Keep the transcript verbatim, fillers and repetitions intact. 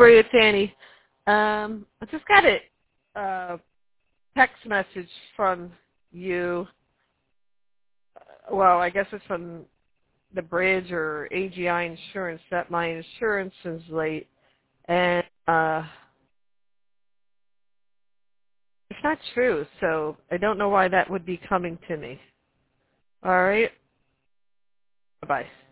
Maria, it's Annie. Um, I just got a uh, text message from you. Well, I guess it's from the bridge or A G I Insurance that my insurance is late, and uh, it's not true. So I don't know why that would be coming to me. All right. Bye bye.